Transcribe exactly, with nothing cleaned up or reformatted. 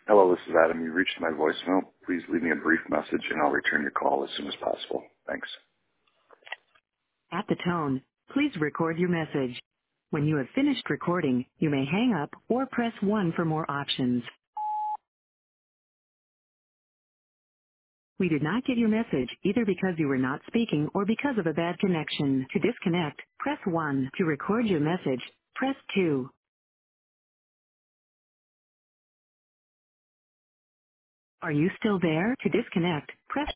Hello, this is Adam. You reached my voicemail. Please leave me a brief message and I'll return your call as soon as possible. Thanks. At the tone, please record your message. When you have finished recording, you may hang up or press one for more options. We did not get your message either because you were not speaking or because of a bad connection. To disconnect, press one. To record your message, press two. Are you still there? To disconnect,